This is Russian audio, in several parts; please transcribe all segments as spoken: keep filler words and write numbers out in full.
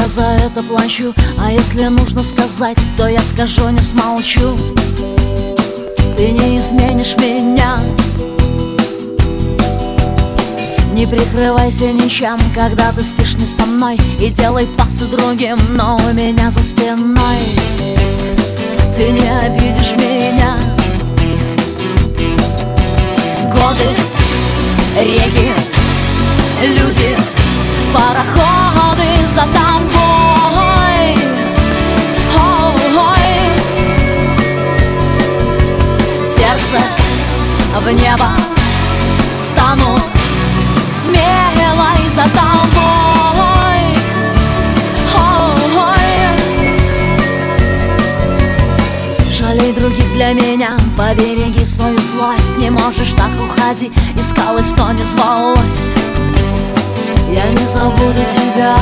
за это плачу. А если нужно сказать, то я скажу, не смолчу. Ты не изменишь меня. Не прикрывайся ничем, когда ты спишь не со мной. И делай пасы другим, но у меня за спиной. Ты не обидишь меня. Годы, реки, люди, пароходы за тобой. Ой-ой. Сердце в небо, стану смелой за тобой. Ой-ой. Жалей других для меня, побереги свою злость. Не можешь так, уходи, искалась, но не звалась. Я не забуду тебя.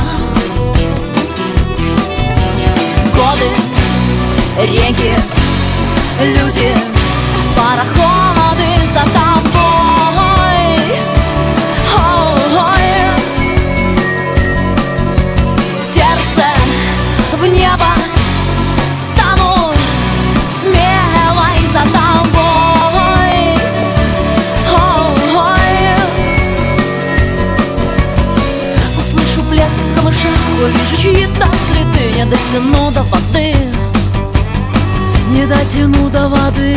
Годы, реки, люди, пароходы за тобой. Ой-ой. Сердце в небо, стану смелой за тобой. Ой-ой. Услышу плеск в камышах, увижу чьи-то следы. Не дотяну до воды, не дотяну до воды.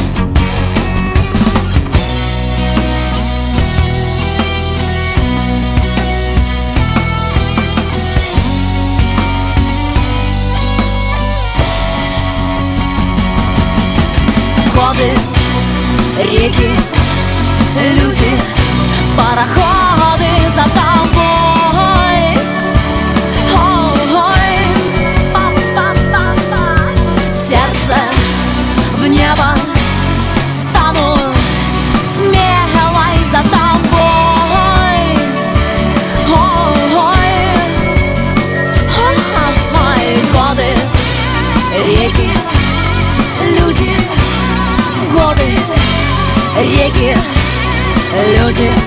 Годы, реки, люди, пароходы за тобой. Ой-ой. Сердце в небо, стану смелой за тобой. Ой-ой. Ой-ой. Годы, реки, люди, годы, реки, люди,